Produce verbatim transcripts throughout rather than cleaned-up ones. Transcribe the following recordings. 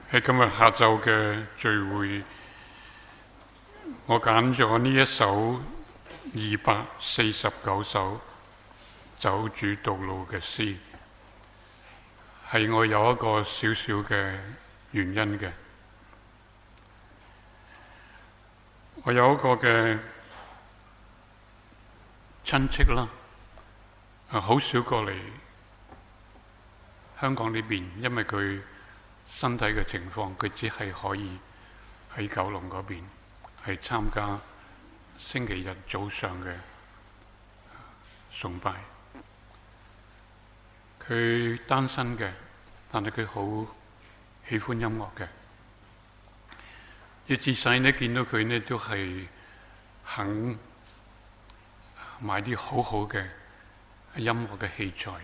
喺今日下晝嘅聚會，我揀咗呢一首二百四十九首走主道路嘅詩，係我有一個少少嘅原因嘅。我有一個嘅親戚啦，啊，好少過嚟香港呢邊，因為佢身體嘅情況，佢只係可以喺九龍嗰邊係參加星期日早上嘅崇拜。佢單身嘅，但係佢好喜歡音樂嘅。一自細呢見到佢呢都係肯買啲好好嘅音樂嘅器材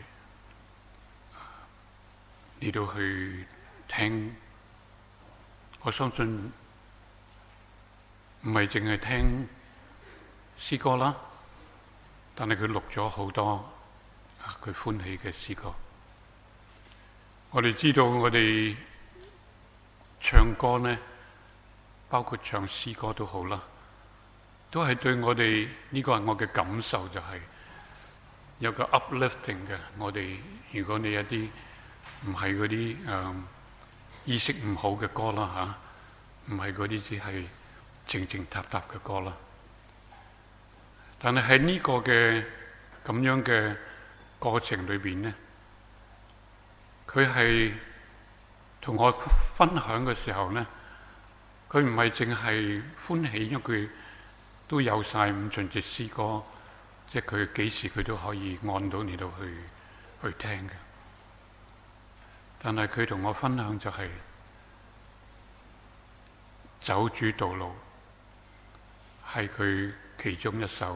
嚟到去聽。我相信唔係淨係聽詩歌啦，但係佢錄咗好多佢歡喜嘅詩歌。我哋知道我哋唱歌呢，包括唱詩歌都好啦，都係對我哋呢個係我嘅感受，就係有個 uplifting 嘅。我哋如果你一啲唔係嗰啲誒意識唔好嘅歌啦嚇，唔係嗰啲只係靜靜踏踏嘅歌啦。但係喺呢個嘅咁樣嘅過程裏邊呢，佢係同我分享嘅時候呢，佢唔係淨係歡喜，因為佢都有晒五旬節詩歌，即係佢幾時佢都可以按到你度去去聽嘅。但係佢同我分享就係走主道路，係佢其中一首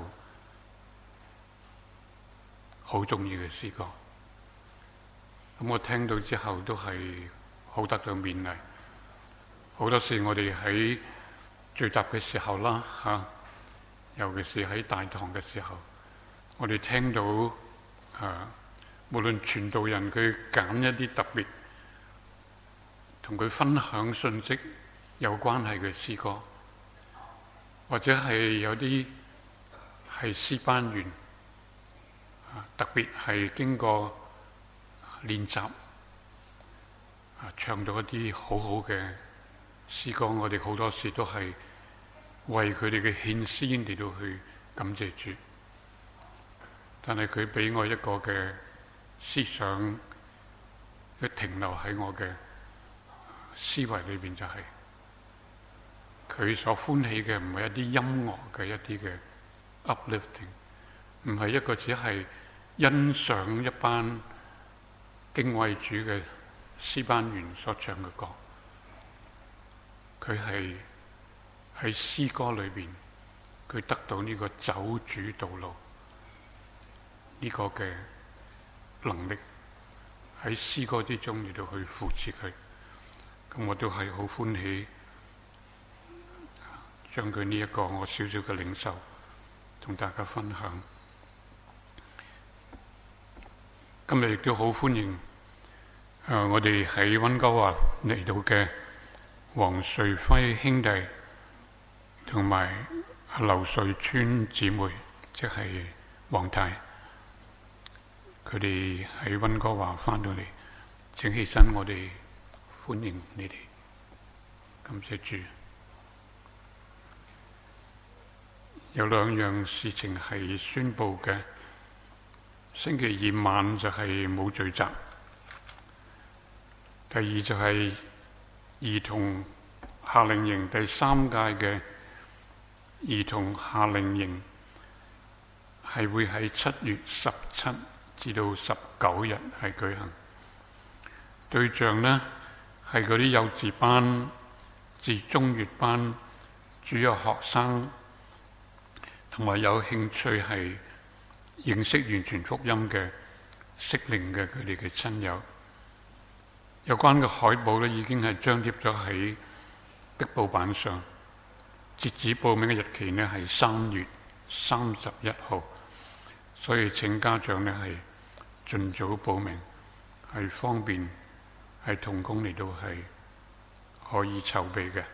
好中意嘅詩歌。咁我聽到之後都係好得到勉勵。好多時我哋喺聚集嘅時候啦嚇，尤其是喺大堂嘅時候，我哋聽到啊，無論傳道人佢揀一啲特別同佢分享信息有關係嘅詩歌，或者係有啲係詩班員特別係經過練習啊，唱到一啲好好嘅詩歌，我哋好多時都係為佢哋嘅獻詩嚟到去感謝主。但係佢俾我一個嘅思想，佢停留喺我嘅思維裏邊，就係佢所歡喜嘅唔係一啲音樂嘅一啲嘅 uplifting， 唔係一個只係欣賞一班敬畏主嘅詩班員所唱嘅歌。佢係喺詩歌裏邊，佢得到呢個走主道路呢個嘅能力，喺詩歌之中嚟到去扶持佢。咁我都係好歡喜，將佢呢一個我少少嘅領受同大家分享。今日亦都好歡迎誒，我哋喺溫哥華嚟到嘅黃瑞輝兄弟同埋劉瑞川姊妹，即係黃太，佢哋喺溫哥華翻到嚟，請起身，我哋歡迎你哋，感謝主。有兩樣事情係宣佈嘅，星期二晚就係冇聚集，第二就係兒童夏令營第三屆嘅兒童夏令營係會喺七月十七至到十九日係舉行。對象呢係嗰啲幼稚班至中乙班主要學生，同埋有興趣係認識完全福音嘅適齡嘅佢哋嘅親友。有關嘅海報咧已經係張貼咗喺壁報板上，截止報名嘅日期呢係三月三十一號，所以請家長呢係盡早報名，係方便係同工嚟到係可以籌備嘅。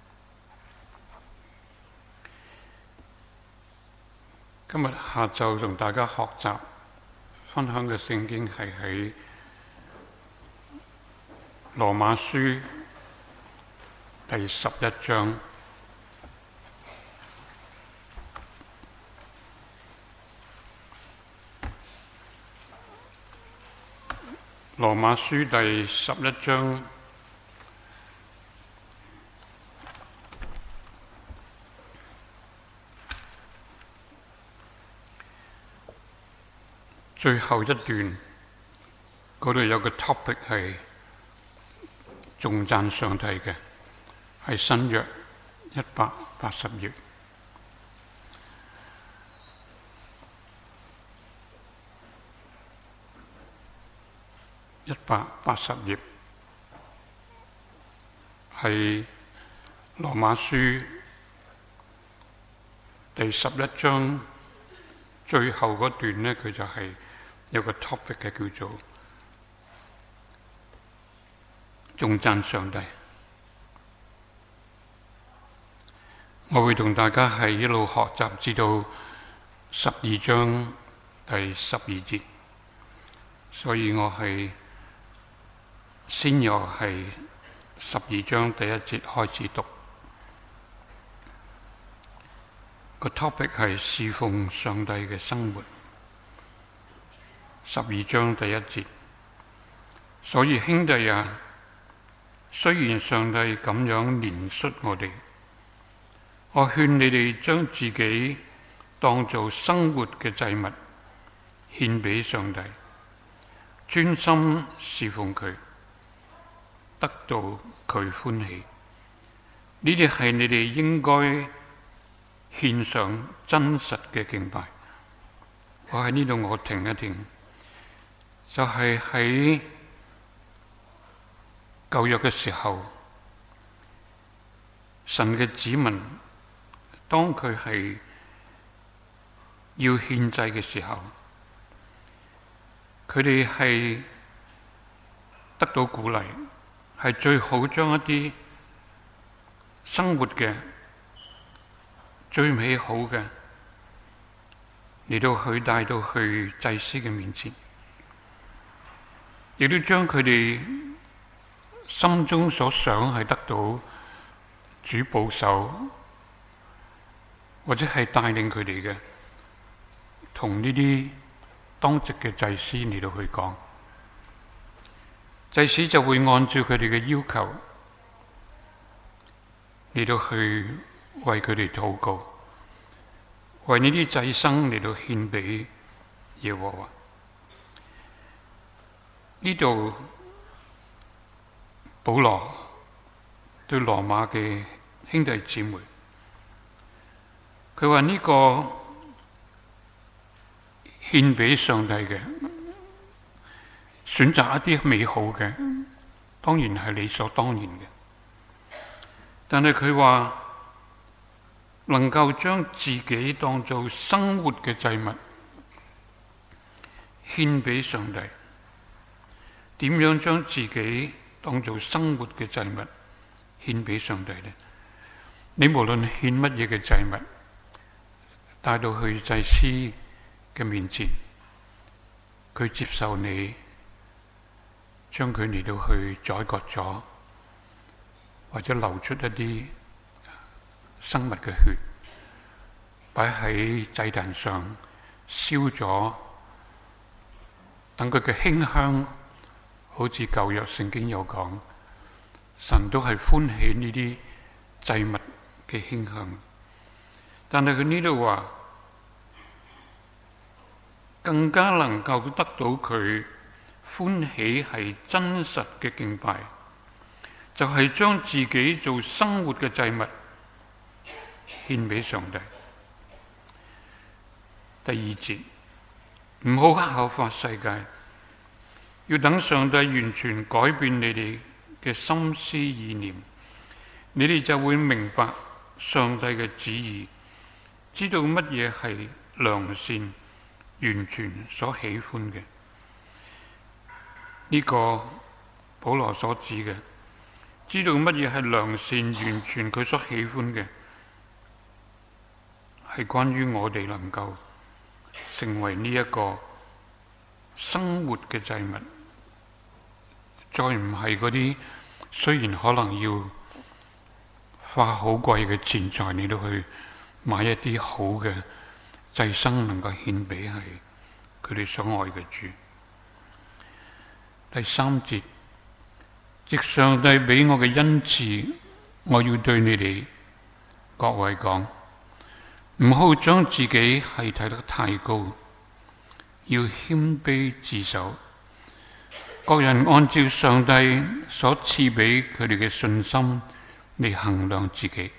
今日下晝同大家學習分享嘅聖經係喺羅馬書第十一章。羅馬書第十一章最後一段，嗰度有個 topic 係頌讚上帝嘅，係新約一百八十頁。一百八十頁係羅馬書第十一章最後嗰段呢，佢就係有個 topic 嘅，叫做頌讚上帝。我會同大家係一路學習至到十二章第十二節，所以我係先由係十二章第一節開始讀。個 topic 係侍奉上帝嘅生活。十二章第一節，所以兄弟啊，雖然上帝咁樣憐恤我哋，我勸你哋將自己當做生活嘅祭物獻俾上帝，專心侍奉佢，得到佢歡喜。呢啲係你哋應該獻上真實嘅敬拜。我喺呢度我停一停，就係喺舊約嘅時候，神嘅子民當佢係要獻祭嘅時候，佢哋係得到鼓勵，係最好將一啲生活嘅最美好嘅嚟到去帶到去祭司嘅面前，亦都將佢哋心中所想係得到主保守或者係帶領佢哋嘅，同呢啲當值嘅祭司嚟到去講，祭司就會按照佢哋嘅要求嚟到去為佢哋禱告，為呢啲祭牲嚟到獻俾耶和華。呢度保羅對羅馬嘅兄弟姊妹，佢話呢個獻俾上帝嘅，選擇一啲美好嘅，當然係理所當然嘅。但係佢話能夠將自己當做生活嘅祭物獻俾上帝，點樣將自己當做生活嘅祭物獻俾上帝呢？你無論獻乜嘢嘅祭物，帶到去祭司嘅面前，佢接受你將佢嚟到去宰割咗，或者流出一啲生物嘅血，擺喺祭壇上燒咗，等佢嘅馨香，好似舊約聖經有講，神都係歡喜呢啲祭物嘅馨香。但係佢呢度話，更加能夠得到佢歡喜係真實嘅敬拜，就係、是、將自己做生活嘅祭物獻俾上帝。第二節，唔好效法世界，要等上帝完全改變你哋嘅心思意念，你哋就會明白上帝嘅旨意，知道乜嘢係良善、完全所喜歡嘅。呢、這個保羅所指嘅， 知道乜嘢係良善，完全佢所喜歡嘅，係關於我哋能夠成為呢一個生活嘅祭物，再唔係嗰啲雖然可能要花好貴嘅錢財嚟到去買一啲好嘅祭牲，能夠獻俾係佢哋所愛嘅主。第三節，藉上帝俾我嘅恩賜，我要對你哋各位講，唔好將自己係睇得太高，要謙卑自守。各人按照上帝所賜俾佢哋嘅信心嚟衡量自己。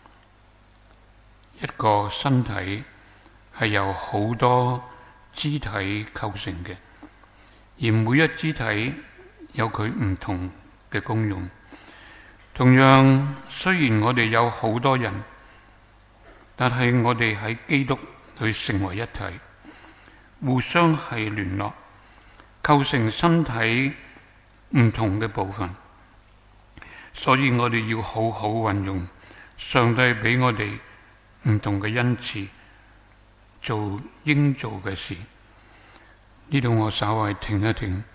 一個身體係由好多肢體構成嘅，而每一肢體有佢唔同嘅功用。同樣，雖然我哋有好多人，但係我哋喺基督裏成為一體，互相係聯絡，構成身體唔同嘅部分。所以我哋要好好運用上帝俾我哋唔同嘅恩賜，做應做嘅事。呢度我稍微停一停，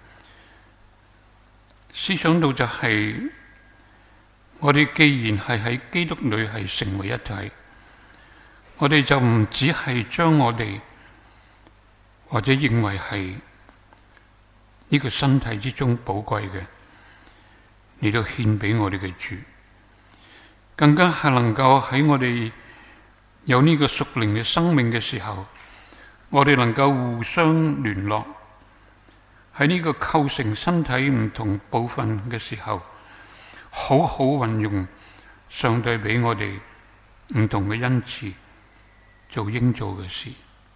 思想到就係、是、我哋既然係喺基督裏係成為一體，我哋就唔只係將我哋或者認為係呢個身體之中寶貴嘅嚟到獻俾我哋嘅主，更加係能夠喺我哋有呢個屬靈嘅生命嘅時候，我哋能夠互相聯絡，喺呢個構成身體唔同部分嘅時候，好好運用上帝俾我哋唔同嘅恩賜，做應做嘅事。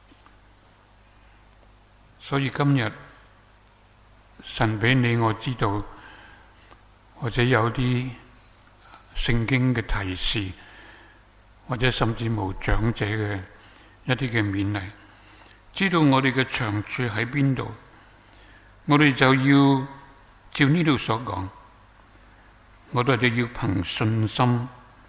所以今日神俾你我知道，或者有啲聖經嘅提示，或者甚至無長者嘅一啲嘅勉勵，知道我哋嘅長處喺邊度，我哋就要照呢度所講，我哋就要憑信心，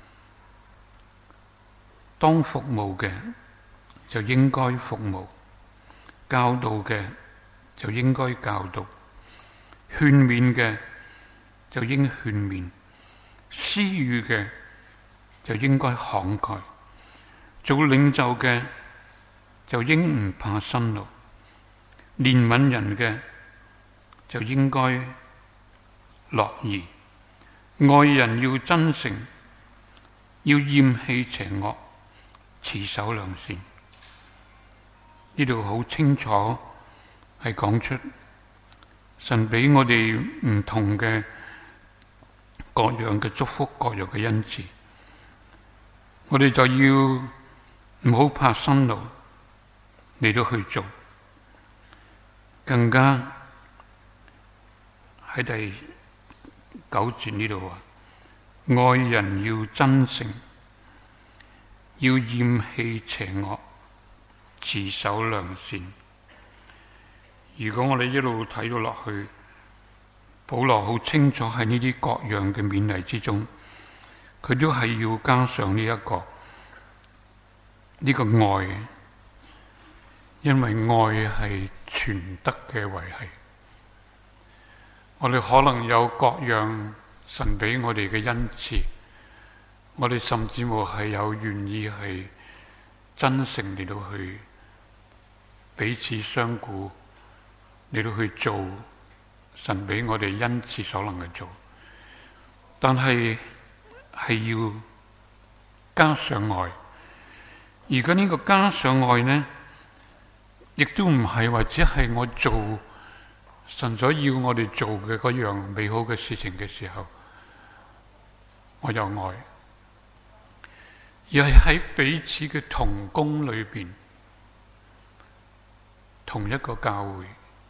當服務嘅就應該服務，教導嘅就應該教導，勸勉嘅就應勸勉，施予嘅就應該慷慨，做領袖嘅就應唔怕辛勞，憐憫人嘅就應該樂意，愛人要真誠，要厭棄邪惡，持守良善。呢度好清楚係講出神俾我哋唔同嘅各樣嘅祝福，各樣嘅恩賜，我哋就要唔好怕辛勞嚟到去做。更加喺第九節呢度話，愛人要真誠，要厭棄邪惡，持守良善。如果我哋一路睇到落去，保羅好清楚喺呢啲各樣嘅勉勵之中，佢都係要加上呢、這、一個呢、這個愛，因為愛係全德嘅維繫。我哋可能有各樣神俾我哋嘅恩賜，我哋甚至乎係有願意係真誠嚟到去彼此相顧，嚟到去做神俾我哋恩賜所能嘅做，但係係要加上愛。而家呢個加上愛呢，亦都唔係或者係我做神所要我哋做嘅嗰樣美好嘅事情嘅時候，我有愛，而係喺彼此嘅同工裏邊，同一個教會，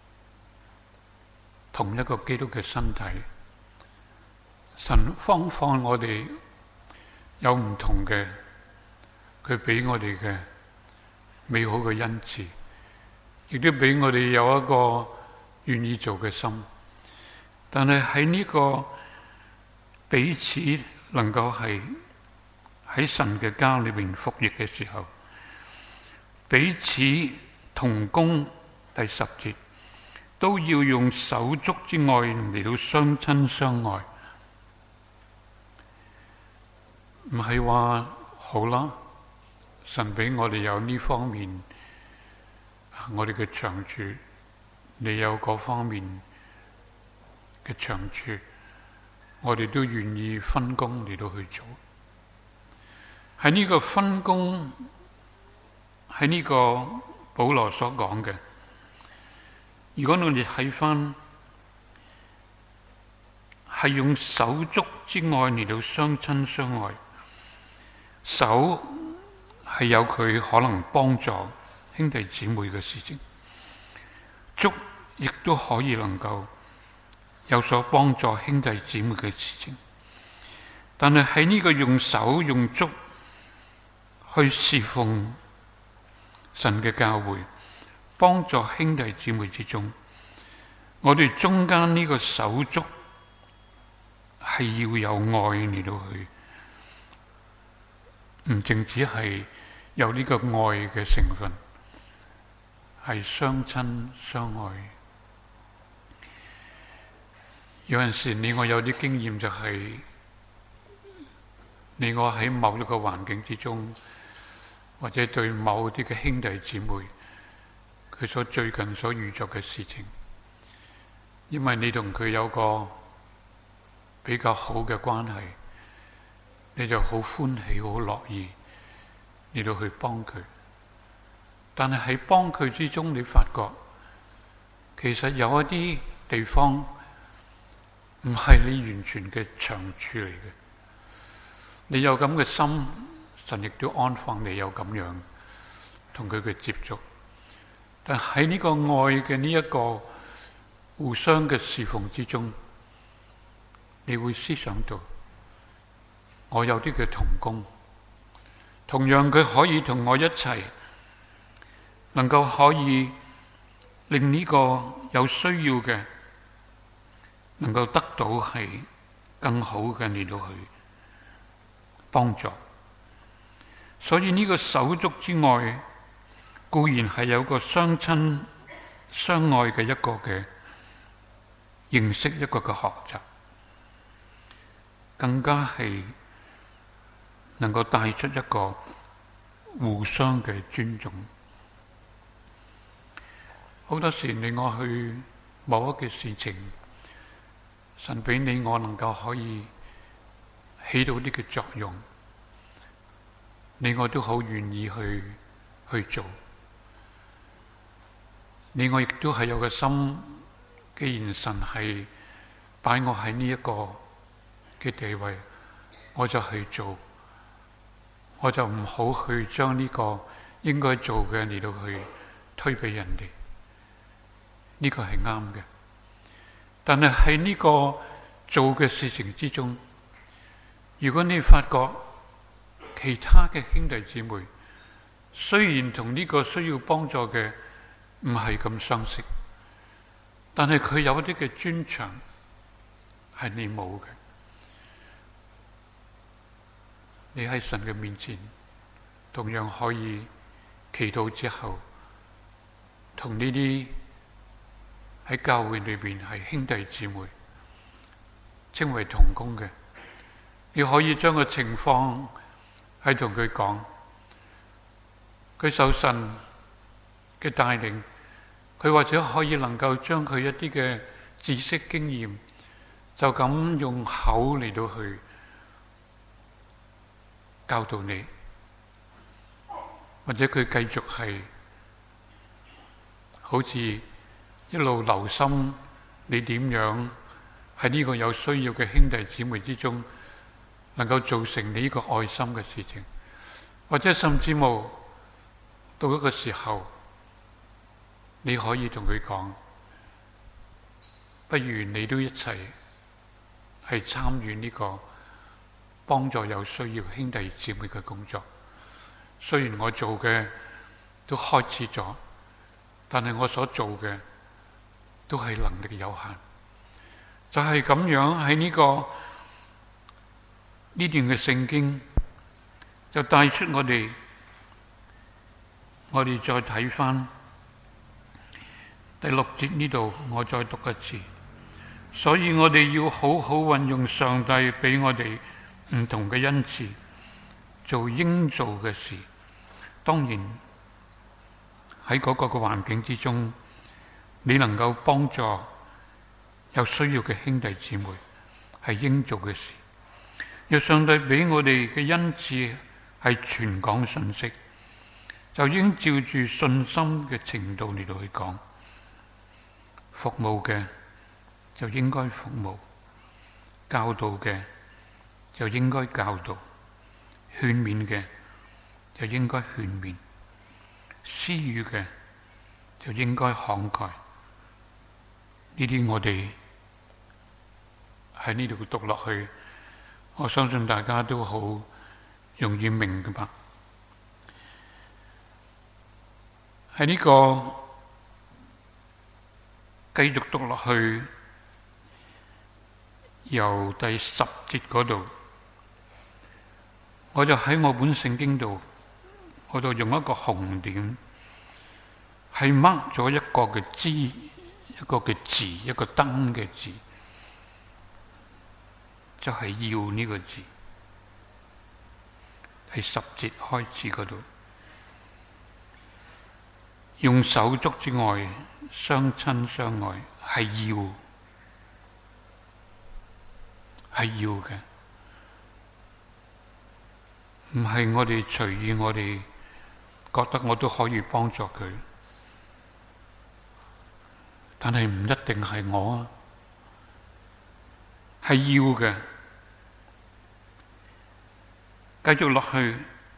同一個基督嘅身體，神方放我哋有唔同嘅，佢俾我哋嘅美好嘅恩賜，亦都俾我哋有一個願意做嘅心。但係喺呢個彼此能夠係喺神嘅家裏面服役嘅時候，彼此同工，第十節都要用手足之愛嚟到相親相愛。唔係話好啦，神俾我哋有呢方面，我哋嘅長處，你有嗰方面嘅長處，我哋都願意分工嚟到去做。喺呢個分工，喺呢個保羅所講嘅，如果我哋睇翻係用手足之愛嚟到相親相愛，手係有佢可能幫助兄弟姊妹嘅事情，足亦都可以能夠有所幫助兄弟姊妹嘅事情。但係喺呢個用手用足去侍奉神嘅教會，幫助兄弟姊妹之中，我哋中間呢個手足係要有愛嚟到去，唔淨止係有呢個愛嘅成分，係相親相愛。有陣時你我有啲經驗，就係你我喺某一個環境之中，或者對某啲嘅兄弟姊妹，佢所最近所遇着嘅事情，因為你同佢有個比較好嘅關係，你就好歡喜好樂意你到去幫佢。但係喺幫佢之中，你發覺其實有一啲地方唔係你完全嘅長處嚟嘅。你有咁嘅心，神亦都安放你有咁樣同佢嘅接觸。但喺呢個愛嘅呢一個互相嘅侍奉之中，你會思想到我有啲嘅同工，同樣佢可以同我一齊，能夠可以令呢個有需要嘅能夠得到係更好嘅嚟到去幫助。所以呢個手足之愛固然係有個相親相愛嘅一個嘅認識，一個嘅學習，更加係能夠帶出一個互相嘅尊重。好多時你我去某一件事情，神俾你我能夠可以起到啲嘅作用，你我都好願意去去做。你我亦都係有個心，既然神係擺我喺呢一個嘅地位，我就去做，我就唔好去將呢個應該做嘅嚟到去推俾人哋。呢個係啱嘅。但係喺呢個做嘅事情之中，如果你發覺其他嘅兄弟姊妹雖然同呢個需要幫助嘅唔係咁相識，但係佢有一啲嘅專長係你冇嘅，你喺神嘅面前同樣可以祈禱之後，同呢啲喺教會裏邊係兄弟姊妹稱為同工嘅，你可以將個情況係同佢講，佢受神嘅帶領，佢或者可以能夠將佢一啲嘅知識經驗就咁用口嚟到去教導你，或者佢繼續係好似一路留心你點樣喺呢個有需要嘅兄弟姊妹之中能夠造成你呢個愛心嘅事情，或者甚至冇到一個時候你可以同佢講，不如你都一齊係參與呢個幫助有需要兄弟姊妹嘅工作。雖然我做嘅都開始咗，但係我所做嘅都係能力有限。就係咁樣喺呢個呢段嘅聖經就帶出我哋，我哋再睇返第六節呢度，我再讀一次。所以我哋要好好運用上帝俾我哋唔同嘅恩賜，做應做嘅事。當然喺嗰個嘅環境之中，你能夠幫助有需要嘅兄弟姊妹，係應做嘅事。若上帝俾我哋嘅恩賜係傳講信息，就應照住信心嘅程度嚟到去講。服務嘅就應該服務，教導嘅就應該教導，勸勉嘅就應該勸勉，施予嘅就應該慷慨。呢啲我哋喺呢度讀落去，我相信大家都好容易明白。喺呢個繼續讀落去，由第十節嗰度，我就喺我本聖經度，我就用一個紅點，係 mark 咗一個嘅字，一個嘅字，一個燈嘅字，就係要呢個字。喺十節開始嗰度，用手足之愛相親相愛，係要，係要嘅，唔係我哋隨意，我哋覺得我都可以幫助佢，但係唔一定係我啊，係要嘅。繼續落去，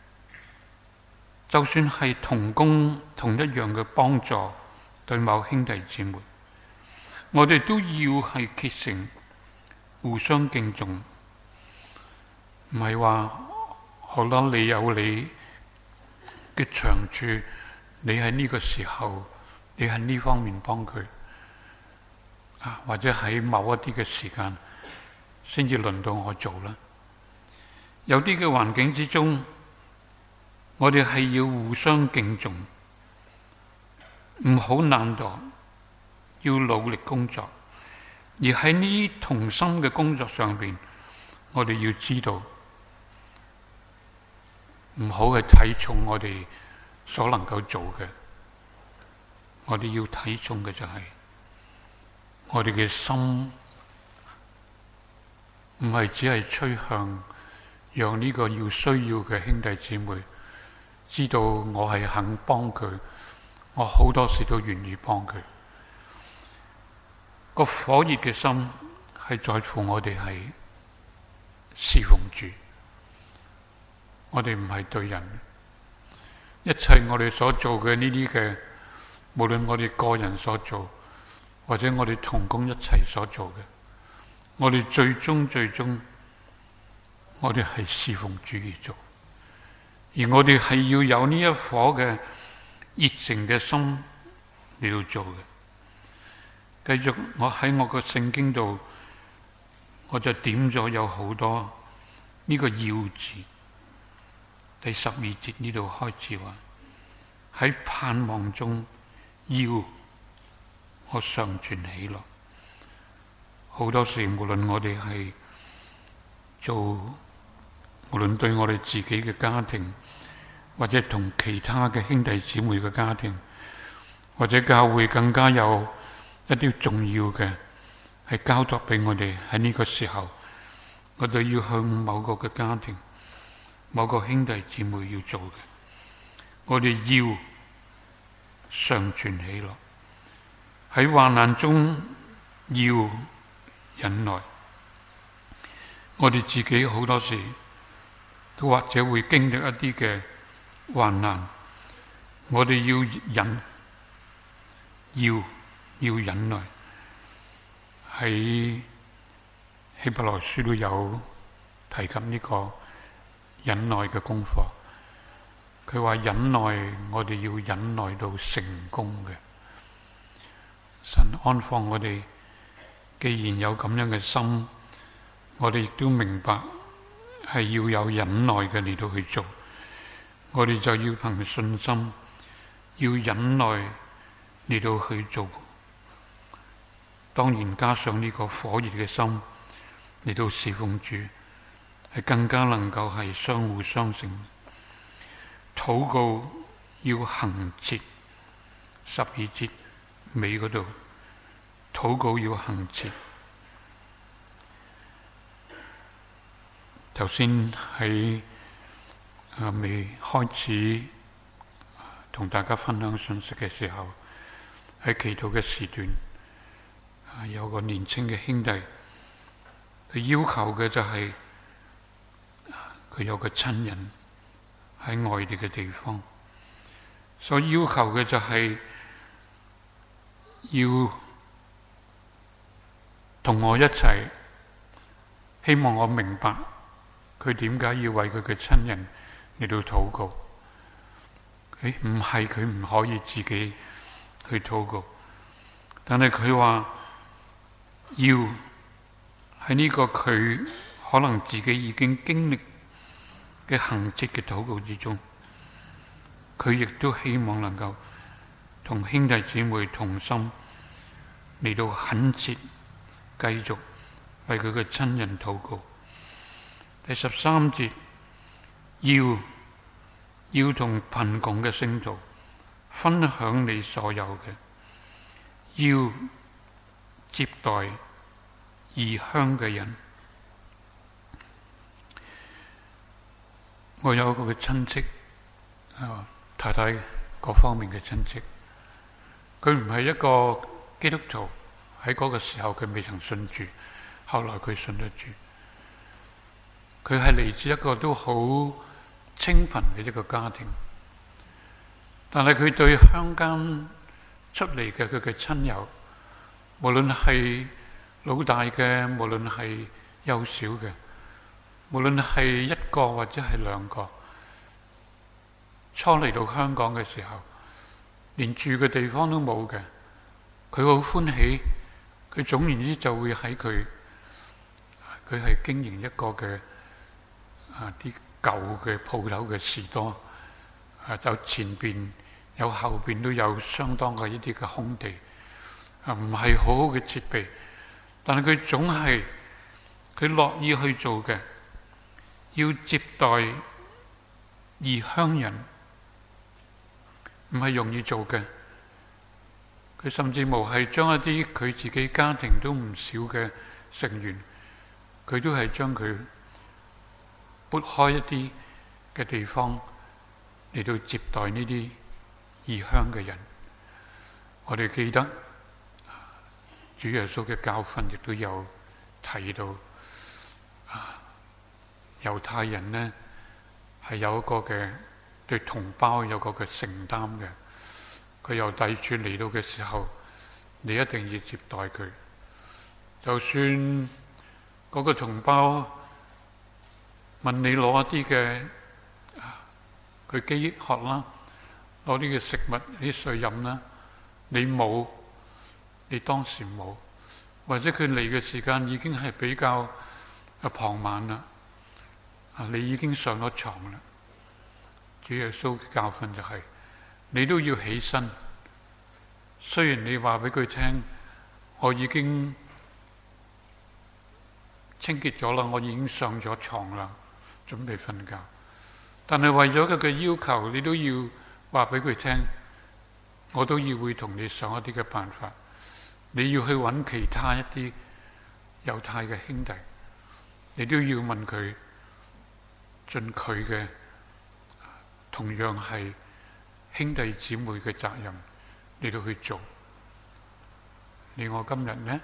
就算係同工同一樣嘅幫助對某兄弟姊妹，我哋都要係竭誠互相敬重，唔係話好啦，你有你嘅長處，你喺呢個時候，你喺呢方面幫佢啊，或者喺某一啲嘅時間先至輪到我做啦。有啲嘅環境之中，我哋係要互相敬重，唔好懶惰，要努力工作。而喺呢同心嘅工作上邊，我哋要知道，唔好去睇重我哋所能夠做嘅。我哋要睇重嘅就係我哋嘅心，唔係只係趨向讓呢個要需要嘅兄弟姊妹知道我係肯幫佢，我好多時都願意幫佢。個火熱嘅心係在乎我哋係侍奉主，我哋唔係對人。一切我哋所做嘅呢啲嘅，無論我哋個人所做，或者我哋同工一齊所做嘅，我哋最終最終，我哋係侍奉主而做，而我哋係要有呢一顆嘅熱誠嘅心嚟到做嘅。繼續，我喺我個聖經度，我就點咗有好多呢個要字。第十二節呢度開始話，喺盼望中要我常存喜樂。好多時，無論我哋係做，無論對我哋自己嘅家庭，或者同其他嘅兄弟姊妹嘅家庭，或者教會更加有一啲重要嘅係交託俾我哋。喺呢個時候，我哋要向某個嘅家庭、某個兄弟姊妹要做嘅，我哋要常存喜樂，喺患難中要忍耐。我哋自己好多時都或者會經歷一啲嘅患難，我哋要忍，要要忍耐。喺希伯來書都有提及呢個忍耐嘅功課。佢話忍耐，我哋要忍耐到成功嘅。神安放我哋，既然有咁樣嘅心，我哋亦都明白係要有忍耐嘅嚟到去做，我哋就要憑信心，要忍耐嚟到去做。當然加上呢個火熱嘅心嚟到侍奉主，係更加能夠係相互相成。禱告要恆切，十二節尾嗰度，禱告要恆切。頭先喺啊未開始同大家分享信息嘅時候，喺祈禱嘅時段，啊有個年輕嘅兄弟，佢要求嘅就係佢有個親人喺外地嘅地方，所以要求嘅就係要同我一齊，希望我明白佢點解要為佢嘅親人嚟到禱告。誒，唔係佢唔可以自己去禱告，但係佢話要喺呢個佢可能自己已經經歷嘅恆切嘅禱告之中，佢亦都希望能夠同兄弟姊妹同心嚟到懇切繼續為佢嘅親人禱告。第十三節，要要同貧窮嘅聖徒分享你所有嘅，要接待異鄉嘅人。我有一個嘅親戚，啊太太嗰方面嘅親戚，佢唔係一個基督徒，喺嗰個時候佢未曾信主，後來佢信咗主。佢係嚟自一個都好清貧嘅一個家庭，但係佢對鄉間出嚟嘅佢嘅親友，無論係老大嘅，無論係幼小嘅，無論係一個或者係兩個，初嚟到香港嘅時候，連住嘅地方都冇嘅，佢好歡喜，佢總言之就會喺佢，佢係經營一個嘅啊啲舊嘅鋪頭嘅士多，啊就前邊有後邊都有相當嘅一啲嘅空地，啊唔係好好嘅設備，但係佢總係佢樂意去做嘅，要接待異鄉人，唔係容易做嘅。佢甚至無係將一啲佢自己家庭都唔少嘅成員，佢都係將佢撥開一啲嘅地方嚟到接待呢啲異鄉嘅人。我哋記得主耶穌嘅教訓亦都有提到，啊，猶太人呢係有一個嘅對同胞有個嘅承擔嘅。佢由第處嚟到嘅時候，你一定要接待佢。就算嗰個同胞問你攞一啲嘅，佢飢渴啦，攞啲嘅食物、啲水飲啦，你冇，你當時冇，或者佢嚟嘅時間已經係比較啊傍晚啦，啊你已經上咗床啦。主耶穌嘅教訓就係、是，你都要起身。雖然你話俾佢聽，我已經清潔咗啦，我已經上咗床啦，準備瞓覺。但係為咗佢嘅要求，你都要話俾佢聽，我都要會同你想一啲嘅辦法。你要去揾其他一啲猶太嘅兄弟，你都要問佢，盡佢嘅同樣係兄弟姊妹嘅責任，你都去做。你我今日呢，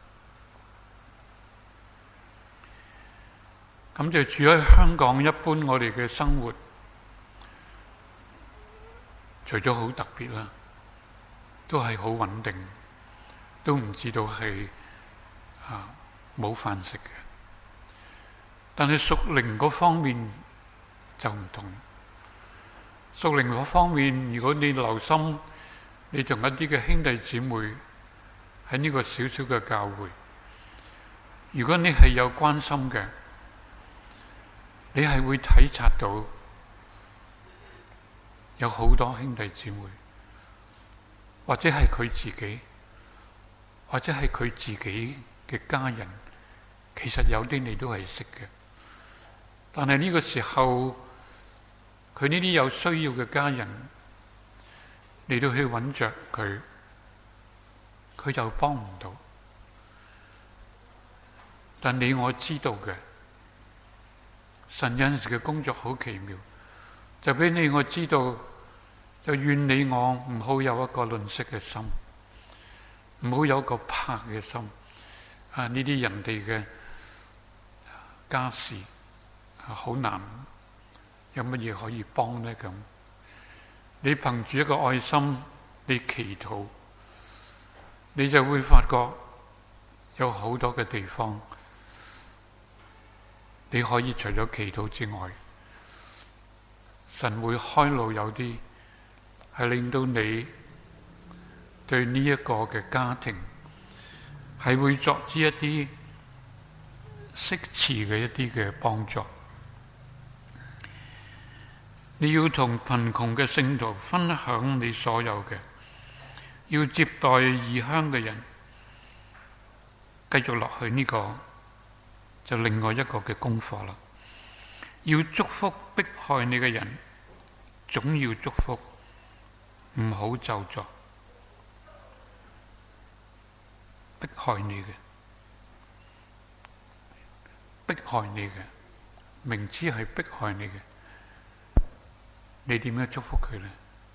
感謝住喺香港，一般我哋嘅生活，除咗好特別啦，都係好穩定，都唔知道係啊冇飯食嘅。但係屬靈嗰方面就唔同。屬靈嗰方面，如果你留心，你同一啲嘅兄弟姊妹喺呢個小小嘅教會，如果你係有關心嘅， 你係會體察到有好多兄弟姊妹，或者係佢自己，或者係佢自己嘅家人，其實有啲你都係識嘅，但係呢個時候佢呢啲有需要嘅家人，你都去揾着佢，佢就幫唔到。但你我知道嘅，神有陣時嘅工作好奇妙，就俾你我知道，就願你我唔好有一個吝嗇嘅心，唔好有一個怕嘅心。啊，呢啲人哋嘅家事好難，有乜嘢可以幫呢？咁你憑住一個愛心，你祈禱，你就會發覺有好多嘅地方，你可以除咗祈禱之外，神會開路，有啲係令到你對呢一個嘅家庭係會作之一啲適時嘅一啲嘅幫助。你要同貧窮嘅聖徒分享你所有嘅，要接待異鄉嘅人。繼續落去呢個就另外一個嘅功課啦。要祝福迫害你嘅人，總要祝福，唔好咒詛。迫害你嘅，迫害你嘅，明知係迫害你嘅，你點樣祝福佢呢？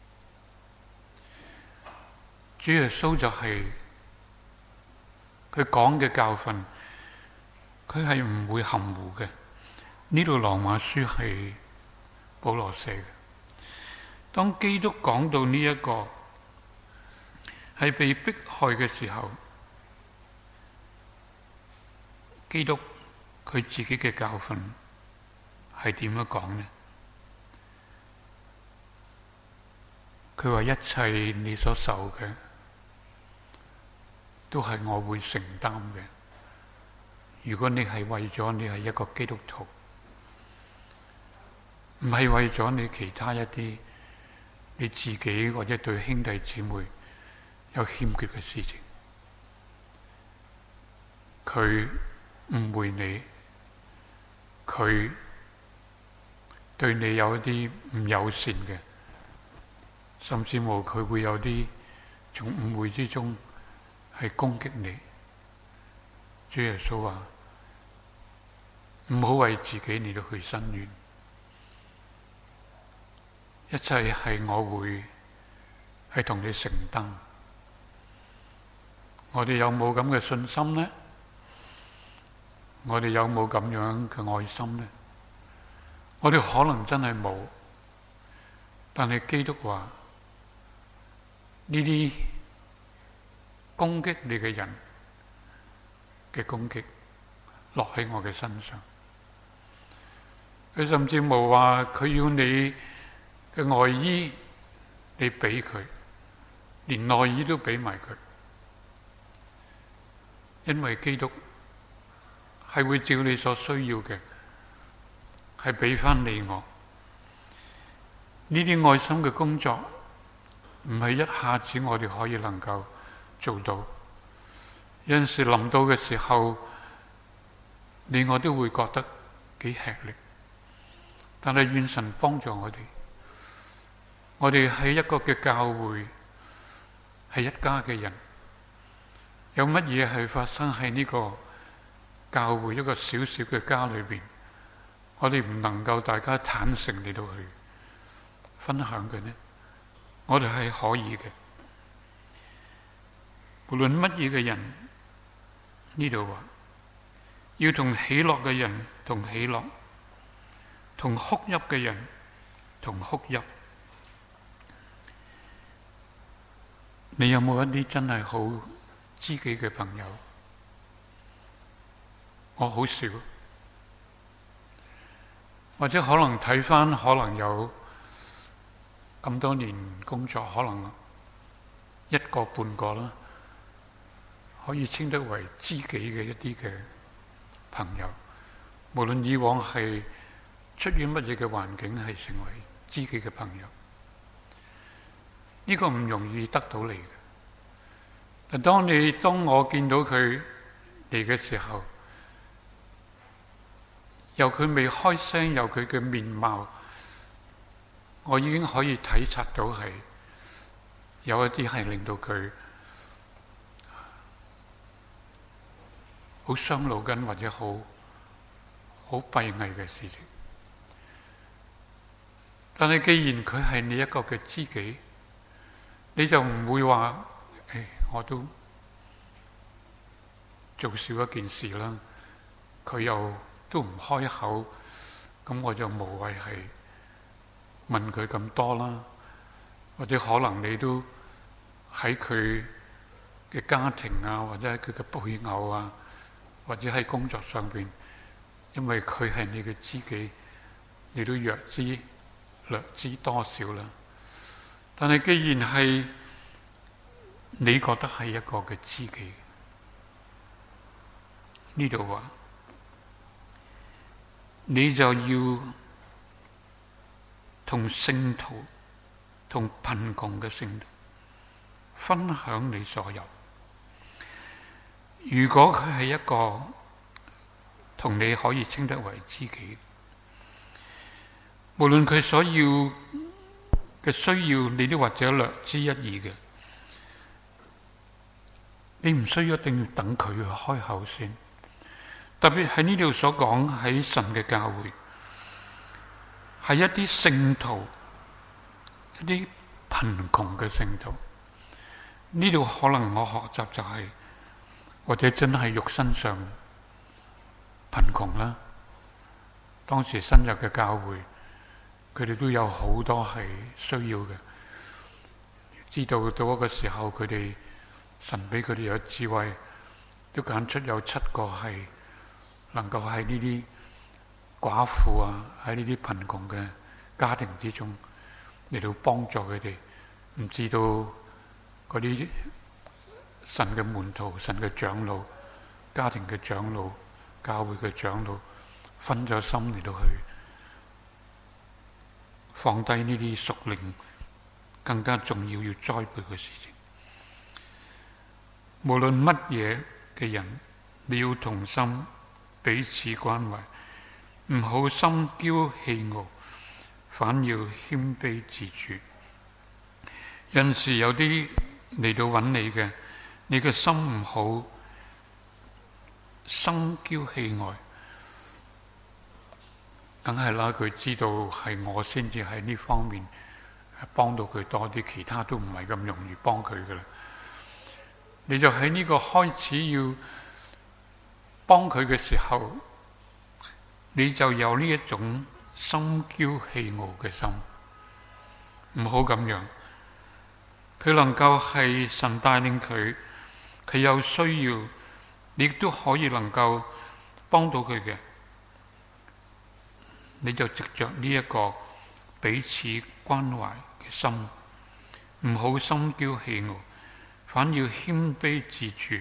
主耶穌就係佢講嘅教訓，佢係唔會含糊嘅。呢度羅馬書係保羅寫嘅。當基督講到呢一個係被迫害嘅時候，基督佢自己嘅教訓係點樣講呢？佢話一切你所受嘅都係我會承擔嘅。如果你係為咗你係一個基督徒，唔係為咗你其他一啲你自己或者對兄弟姊妹有欠缺嘅事情，佢誤會你，佢對你有一啲唔友善嘅，甚至乎佢會有啲從誤會之中係攻擊你。主耶穌話唔好為自己嚟到去申冤，一切係我會係同你承擔。我哋有冇咁嘅信心呢？我哋有冇咁樣嘅愛心呢？我哋可能真係冇，但係基督話呢啲攻擊你嘅人嘅攻擊落喺我嘅身上。佢甚至冇話佢要你嘅外衣，你俾佢，連內衣都俾埋佢，因為基督係會照你所需要嘅，係俾翻你我。呢啲愛心嘅工作唔係一下子我哋可以能夠做到，有陣時臨到嘅時候，你我都會覺得幾吃力。但係願神幫助我哋，我哋喺一個嘅教會，係一家嘅人，有乜嘢係發生喺呢個教會一個小小嘅家裏邊，我哋唔能夠大家坦誠嚟到去分享嘅呢？我哋係可以嘅。無論乜嘢嘅人，呢度話要同喜樂嘅人同喜樂，同哭泣嘅人同哭泣。你有冇一啲真係好知己嘅朋友？我好少，或者可能睇返，可能有咁多年工作，可能一個半個啦，可以稱得為知己嘅一啲嘅朋友。無論以往係出於乜嘢嘅環境係成為知己嘅朋友。呢個唔容易得到嚟嘅。但當你當我見到佢嚟嘅時候，由佢未開聲，由佢嘅面貌，我已經可以體察到係有一啲係令到佢好傷腦筋或者好好閉翳嘅事情。但係既然佢係你一個嘅知己，你就唔會話誒，我都做少一件事啦，佢又都唔開口，咁我就無謂係問佢咁多啦。或者可能你都喺佢嘅家庭啊，或者喺佢嘅配偶啊，或者喺工作上邊，因為佢係你嘅知己，你都略知略知多少啦。但係既然係你覺得係一個嘅知己，呢度話你就要同聖徒、同貧窮嘅聖徒分享你所有。如果佢係一個同你可以稱得為知己，無論佢所要嘅需要，你都或者略知一二嘅，你唔需要一定要等佢去開口先。特別喺呢度所講喺神嘅教會，係一啲聖徒，一啲貧窮嘅聖徒。呢度可能我學習就係、是，或者真係肉身上貧窮啦。當時新約嘅教會，佢哋都有好多係需要嘅。知道到一個時候，佢哋神俾佢哋有智慧，都揀出有七個係能夠喺呢啲寡婦啊，喺呢啲貧窮嘅家庭之中嚟到幫助佢哋。唔知道嗰啲神嘅門徒、神嘅長老、家庭嘅長老、教會嘅長老，分咗心嚟到去放低呢啲屬靈更加重要要栽培嘅事情。無論乜嘢嘅人，你要同心彼此關懷，唔好心驕氣傲，反要謙卑自主。有時有啲嚟到揾你嘅，你嘅心唔好心驕氣傲，梗係啦，佢知道係我先至喺呢方面幫到佢多啲，其他都唔係咁容易幫佢噶啦。你就喺呢個開始要幫佢嘅時候，你就有呢一種心驕氣傲嘅心，唔好咁樣。佢能夠係神帶領佢，佢有需要，你都可以能夠幫到佢嘅，你就藉着呢一個彼此關懷嘅心，唔好心驕氣傲，反要謙卑自主。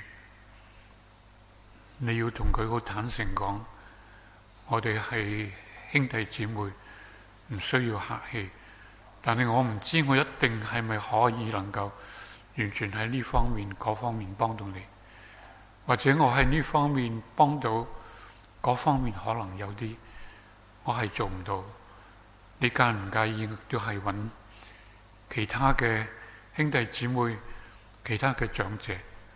你要同佢好坦誠講，我哋係兄弟姊妹，唔需要客氣。但係我唔知我一定係咪可以能夠完全喺呢方面嗰方面幫到你，或者我喺呢方面幫到嗰方面可能有啲我係做唔到。你介唔介意都係揾其他嘅兄弟姊妹、其他嘅長者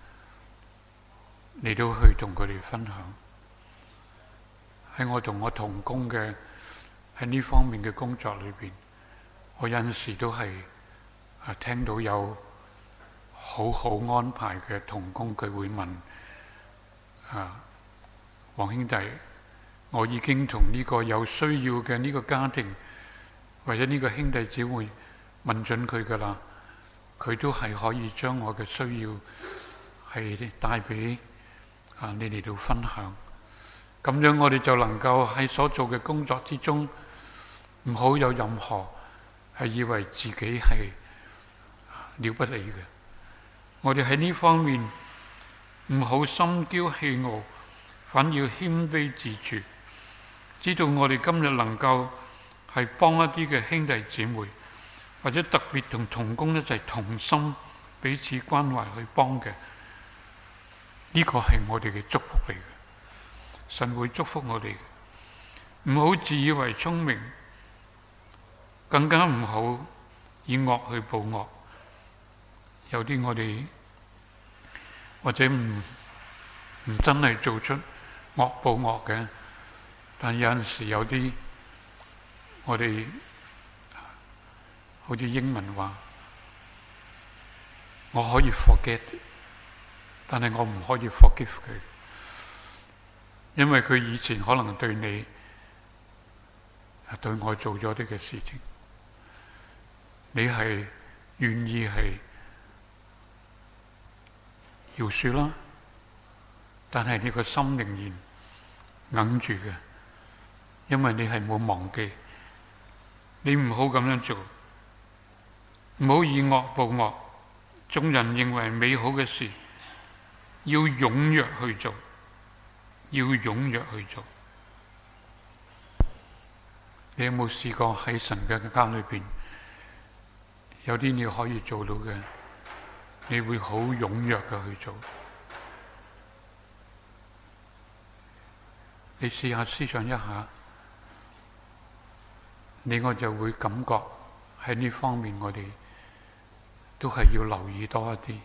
嚟到去同佢哋分享。喺我同我同工嘅喺呢方面嘅工作裏邊，我有陣時都係啊聽到有好好安排嘅同工，佢會問啊，黃兄弟，我已經同呢個有需要嘅呢個家庭或者呢個兄弟姊妹問準佢噶啦，佢都係可以將我嘅需要係帶俾啊你哋度分享。咁樣我哋就能夠喺所做嘅工作之中，唔好有任何係以為自己係了不起嘅。我哋喺呢方面唔好心驕氣傲，反要謙卑自主。 知道我哋今日能夠係幫一啲嘅兄弟姊妹，或者特別同同工一齊同心彼此關懷去幫嘅，呢個係我哋嘅祝福嚟嘅。神會祝福我哋，唔好自以為聰明，更加唔好以惡去報惡。有啲我哋或者唔唔真係做出惡報惡嘅，但有陣時有啲我哋好似英文話，我可以 forget， 但係我唔可以 forgive 佢，因為佢以前可能對你對我做咗啲嘅事情，你係願意係饒恕啦，但係你個心仍然硬住嘅，因為你係冇忘記。你唔好咁樣做，唔好以惡報惡。眾人認為美好嘅事，要踴躍去做，要踴躍去做。你有冇試過喺神嘅家裏邊，有啲你可以做到嘅，你會好踴躍嘅去做？你試下思想一下，你我就會感覺喺呢方面我哋都係要留意多一啲。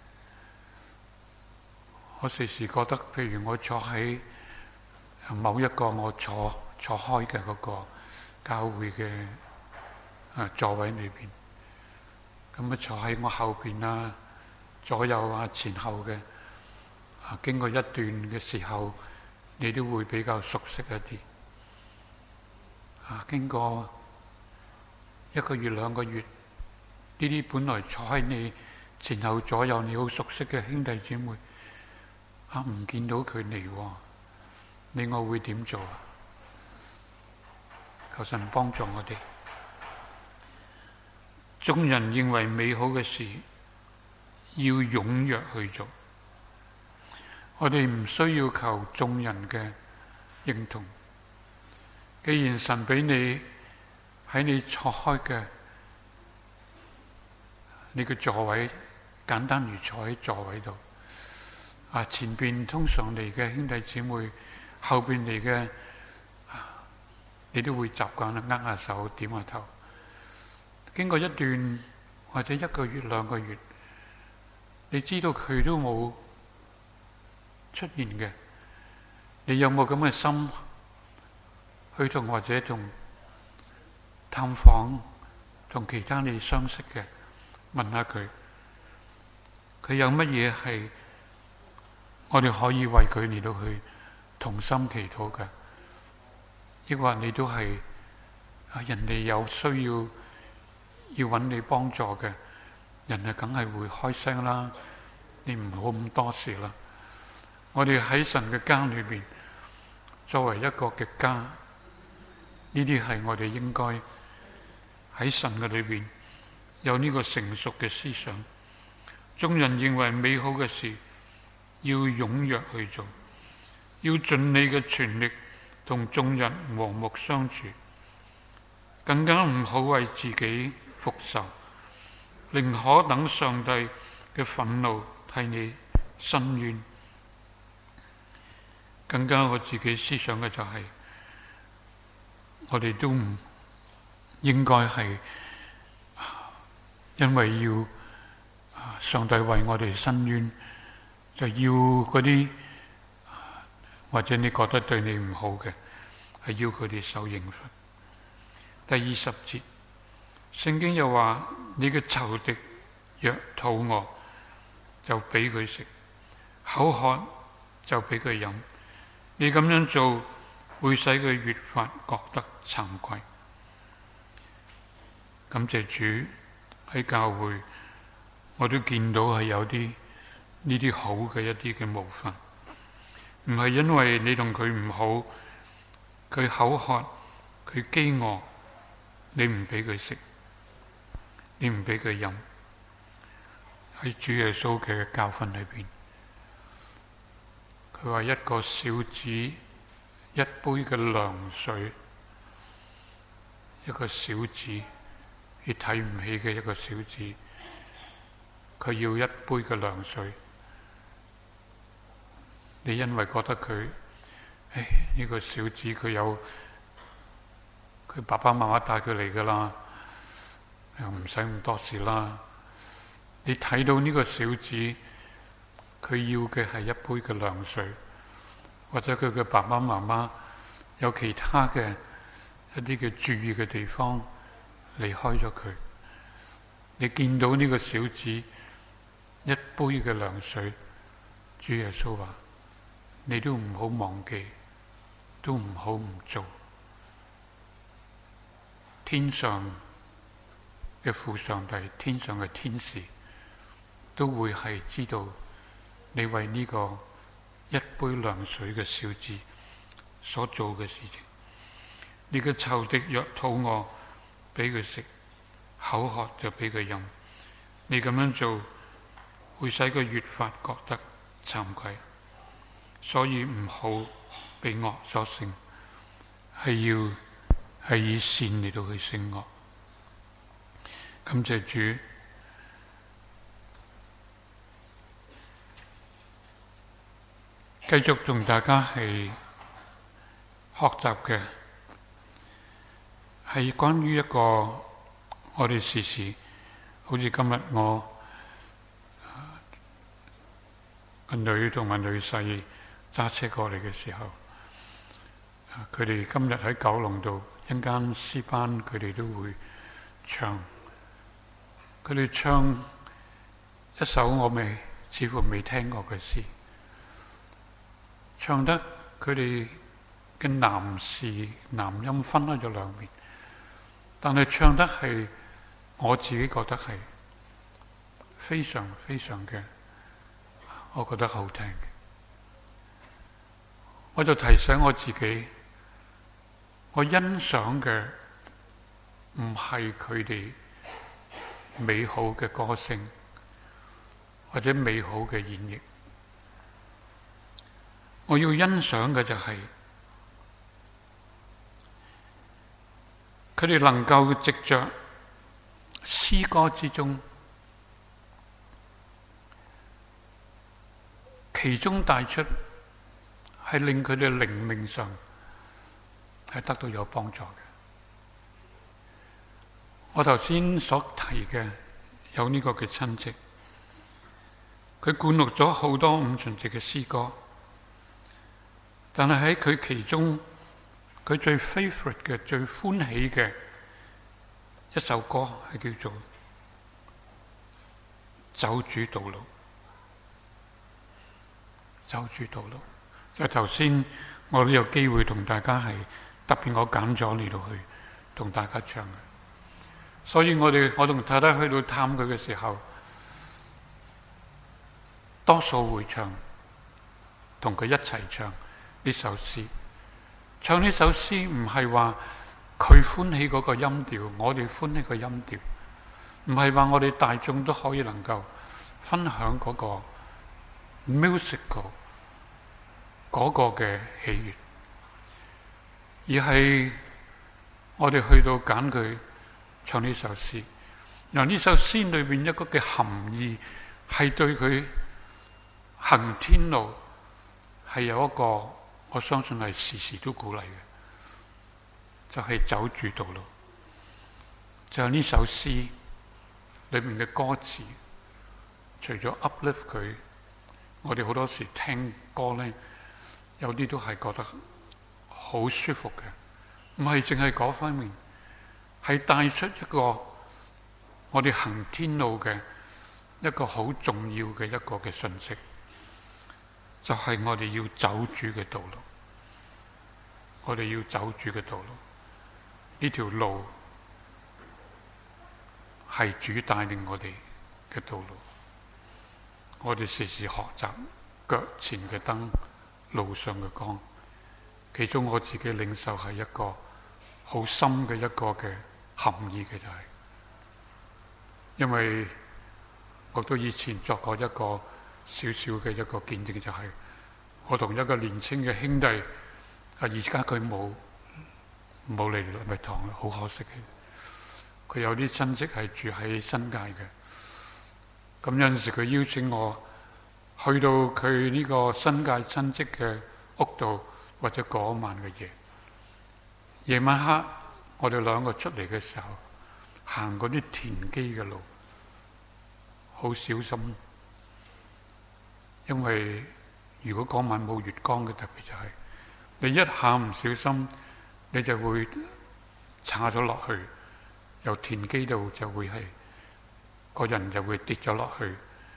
我時時覺得，譬如我坐喺某一個我坐坐開嘅嗰個教會嘅啊座位裏邊，咁啊坐喺我後邊啊、左右啊、前後嘅啊，經過一段嘅時候，你都會比較熟悉一啲。啊，經過一個月兩個月，呢啲本來坐喺你前後左右你好熟悉嘅兄弟姊妹，啊唔見到佢嚟，你我會點做啊？求神幫助我哋。眾人認為美好嘅事，要踴躍去做。我哋唔需要求眾人嘅認同。既然神俾你喺你坐開嘅你嘅座位，簡單如坐喺座位度，啊前邊通常嚟嘅兄弟姊妹，後邊嚟嘅，你都會習慣啦，握下手，點下頭。經過一段或者一個月兩個月，你知道佢都冇出現嘅，你有冇咁嘅心去同或者同探訪同其他你相識嘅問下佢，佢有乜嘢係我哋可以為佢嚟到去同心祈禱嘅？抑或你都係啊人哋有需要要揾你幫助嘅，人啊梗係會開聲啦，你唔好咁多事啦。我哋喺神嘅家裏邊，作為一個嘅家，呢啲係我哋應該喺神嘅裏邊有呢個成熟嘅思想。眾人認為美好嘅事，要踴躍去做，要盡你嘅全力同眾人和睦相處，更加唔好為自己復仇，寧可等上帝嘅憤怒替你伸冤。更加我自己思想嘅就係、是，我哋都唔應該係因為要上帝為我哋伸冤，就要嗰啲或者你覺得對你唔好嘅，係要佢哋受刑罰。第二十節，聖經又話：你嘅仇敵若肚餓，就俾佢食；口渴就俾佢飲。你咁樣做，會使佢越發覺得慚愧。感謝主，喺教會，我都見到係有啲呢啲好嘅一啲嘅模範，唔係因為你同佢唔好，佢口渴，佢飢餓，你唔俾佢食，你唔俾佢飲。喺主耶穌嘅教訓裏邊，佢話一個小子，一一杯嘅涼水，一個小子，你睇唔起嘅一個小子，佢要一杯嘅涼水，你因為覺得佢，唉，呢個小子佢有佢爸爸媽媽帶佢嚟噶啦，又唔使咁多事啦。你睇到呢個小子，佢要嘅係一杯嘅涼水，或者佢嘅爸爸媽媽有其他嘅一啲嘅注意嘅地方離開咗佢。你見到呢個小子一杯嘅涼水，主耶穌話：你都唔好忘記，都唔好唔做。天上嘅父上帝，天上嘅天使都會係知道你為呢個一杯涼水嘅小子所做嘅事情。你嘅仇敵若肚餓，俾佢食；口渴就俾佢飲。你咁樣做會使佢越發覺得慚愧，所以唔好被惡所勝，係要係以善嚟到去勝惡。感謝主，繼續同大家係學習嘅係關於一個我哋時時好似今日我個女同埋女婿揸車過嚟嘅時候，佢哋今日喺九龍度一間詩班，佢哋都會唱。佢哋唱一首我未似乎未聽過嘅詩，唱得佢哋嘅男士男音分開咗兩面，但係唱得係我自己覺得係非常非常嘅，我覺得好聽嘅。我就提醒我自己，我欣賞嘅唔係佢哋美好嘅歌聲或者美好嘅演繹，我要欣賞嘅就係佢哋能夠藉着詩歌之中，其中帶出係令佢哋靈命上係得到有幫助嘅。我頭先所提嘅有呢個嘅親戚，佢灌錄咗好多五旬節嘅詩歌，但係喺佢其中，佢最 favorite 嘅、最歡喜嘅一首歌係叫做《走主道路》。走主道路就係頭先我都有機會同大家係特別我揀咗嚟到去同大家唱嘅。所以我哋我同太太去到探佢嘅時候，多數會唱，同佢一齊唱呢首詩。唱呢首詩唔係話佢歡喜嗰個音調，我哋歡喜個音調，唔係話我哋大眾都可以能夠分享嗰個 musical 嗰個嘅喜悅，而係我哋去到揀佢唱呢首詩。嗱，呢首詩裏邊一個嘅含義係對佢行天路係有一個，我相信係時時都鼓勵嘅，就係、是、走主道路。就係呢首詩裏面嘅歌詞，除咗 uplift 佢，我哋好多時聽歌咧，有啲都係覺得好舒服嘅，唔係淨係嗰方面，係帶出一個我哋行天路嘅一個好重要嘅一個嘅信息，就係、是、我哋要走主嘅道路。我哋要走主嘅道路，呢條路係主帶領我哋嘅道路。我哋時時學習腳前嘅燈，路上嘅光。其中我自己領受係一個好深嘅一個嘅含義嘅，就係因為我都以前作過一個少少嘅一個見證，就係我同一個年輕嘅兄弟而家佢冇冇嚟禮物堂，好可惜嘅。佢有啲親戚係住喺新界嘅，咁有陣時佢邀請我去到佢呢個新界親戚嘅屋度，或者嗰晚嘅夜。夜晚黑，我哋兩個出嚟嘅時候，行嗰啲田基嘅路，好小心，因為如果嗰晚冇月光嘅，特別就係、是、你一下唔小心，你就會叉咗落去，由田基度就會係個人就會跌咗落去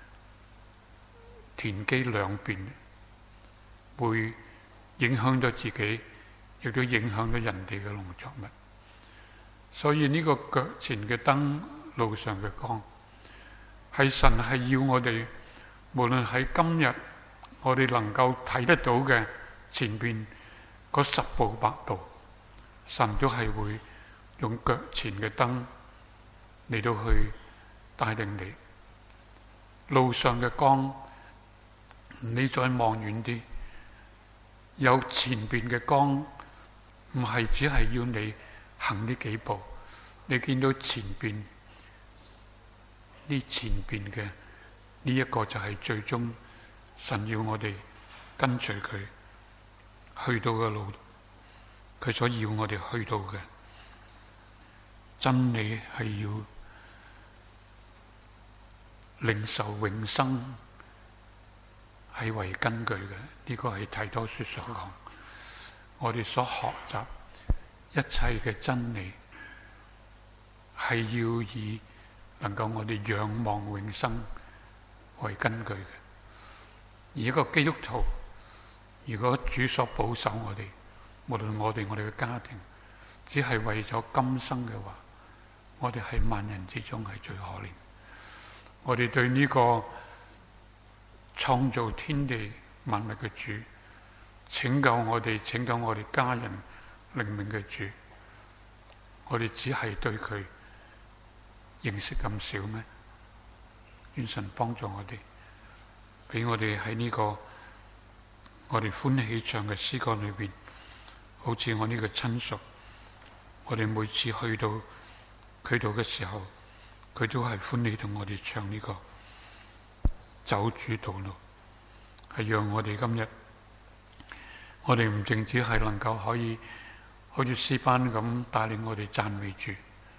田基兩邊，會影響咗自己，亦都影響咗人哋嘅農作物。所以呢個腳前嘅燈，路上嘅光，係神係要我哋，無論喺今日我哋能夠睇得到嘅前邊嗰十步八步，神都係會用腳前嘅燈嚟到去帶領你。路上嘅光，你再望遠啲，有前邊嘅光，唔係只係要你行呢幾步，你見到前邊呢前邊嘅呢一個就係最終神要我哋跟隨佢去到嘅路，佢所要我哋去到嘅真理係要領受永生係為根據嘅。呢、這個係提多書所講，我哋所學習一切嘅真理係要以能夠我哋仰望永生為根據嘅。而一個基督徒，如果主所保守我哋，無論我哋我哋嘅家庭，只係為咗今生嘅話，我哋係萬人之中係最可憐。我哋對呢個創造天地萬物嘅主，拯救我哋、拯救我哋家人靈命嘅主，我哋只係對佢認識咁少咩？願神幫助我哋，俾我哋喺呢個我哋歡喜唱嘅詩歌裏邊，好似我呢個親屬，我哋每次去到佢度嘅時候，佢都係歡喜同我哋唱呢個走主道路，係讓我哋今日，我哋唔淨止係能夠可以好似詩班咁帶領我哋讚美主，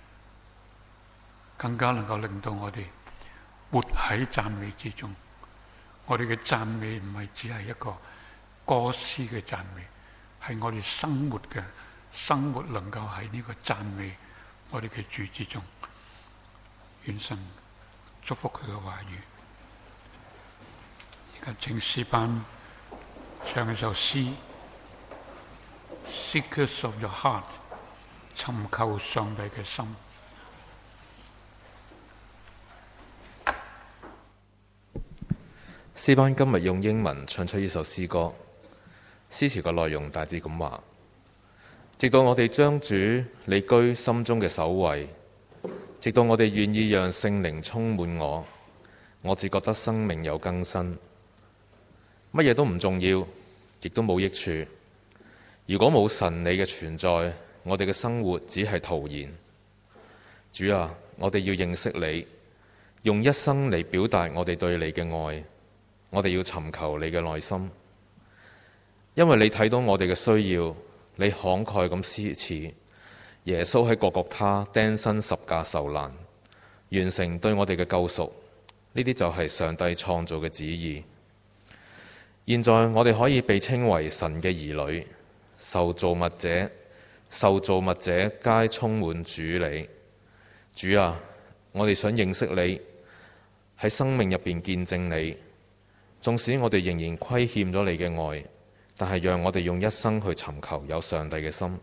更加能夠令到我哋活喺讚美之中。我哋嘅讚美唔係只係一個歌詩嘅讚美，係我哋生活嘅生活能夠喺呢個讚美我哋嘅主之中。願神祝福佢嘅話語。而家請詩班唱一首詩 Seekers of your heart， 尋求上帝嘅心。 詩班今日用英文唱出呢首詩歌，詩詞嘅內容大致咁話：直到我哋將主你居心中嘅首位，直到我哋願意讓聖靈充滿我，我只覺得生命有更新。乜嘢都唔重要，亦都冇益處。如果冇神你嘅存在，我哋嘅生活只係徒然。主啊，我哋要認識你，用一生嚟表達我哋對你嘅愛。我哋要尋求你嘅內心，因為你睇到我哋嘅需要，你慷慨咁施慈。耶穌喺各各他釘身十架受難，完成對我哋嘅救贖。呢啲就係上帝創造嘅旨意。現在我哋可以被稱為神嘅兒女，受造物者，受造物者皆充滿主你。主啊，我哋想認識你，喺生命入邊見證你。縱使我哋仍然虧欠咗你嘅愛，但係讓我哋用一生去尋求有上帝嘅心。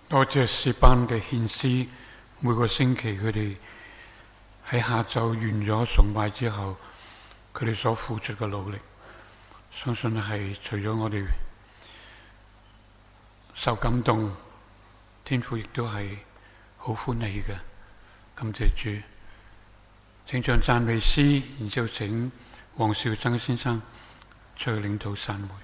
多謝詩班嘅獻詩，每個星期佢哋喺下晝完咗崇拜之後，佢哋所付出嘅努力，相信係除咗我哋受感動，天父亦都係好歡喜嘅。感謝主，請唱讚美詩，然之後請黃兆曾先生出去領導散會。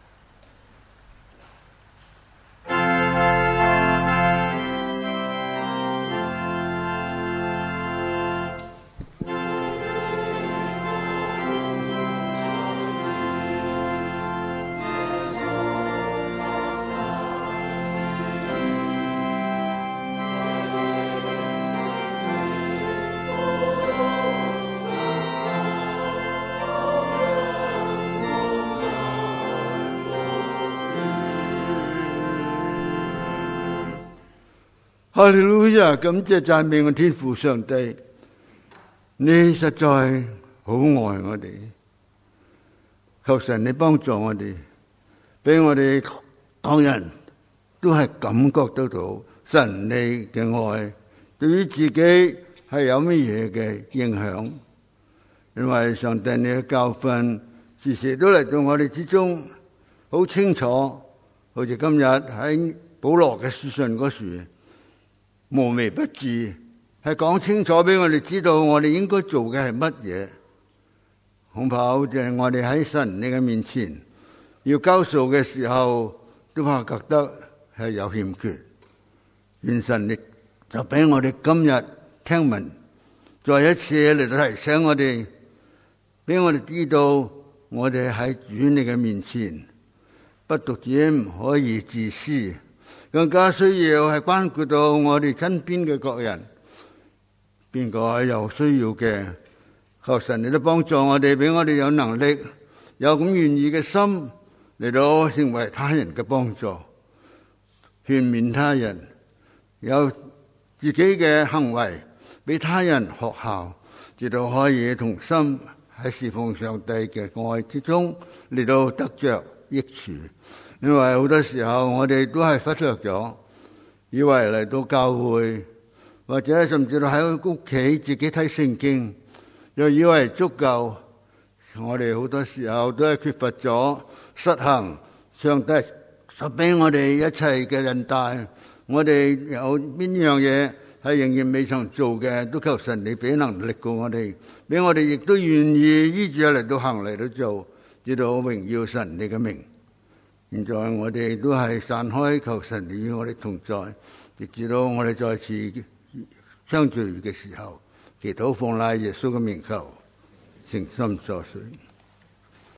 哈利路亞！感謝讚美我天父上帝，你實在好愛我哋，求神你幫助我哋，俾我哋各人都係感覺得到神你嘅愛，對於自己係有乜嘢嘅影響。因為上帝你嘅教訓時時都嚟到我哋之中，好清楚，好似今日喺保羅嘅書信嗰時，無微不至，係講清楚俾我哋知道我哋應該做嘅係乜嘢。恐怕好似我哋喺神你嘅面前要交數嘅時候，都怕覺得係有欠缺。願神你就俾我哋今日聽聞，再一次嚟到提醒我哋，俾我哋知道我哋喺主你嘅面前，不獨止唔可以自私，更加需要係關顧到我哋身邊嘅各人，邊個有需要嘅，求神你都幫助我哋，俾我哋有能力，有咁願意嘅心嚟到成為他人嘅幫助，勸勉他人，有自己嘅行為俾他人學效，直到可以同心喺侍奉上帝嘅愛之中嚟到得着益處。因為好多時候我哋都係忽略咗，以為嚟到教會或者甚至到喺屋企自己睇聖經，又以為足夠。我哋好多時候都係缺乏咗實行上帝所俾我哋一切嘅引帶。我哋有邊樣嘢係仍然未曾做嘅，都求神你俾能力過我哋，俾我哋亦都願意依住嚟到行嚟到做，直到榮耀神你嘅名。現在我哋都係散開，求神你與我哋同在，直至到我哋再次相聚嘅時候，祈禱奉賴耶穌嘅名求，誠心所想。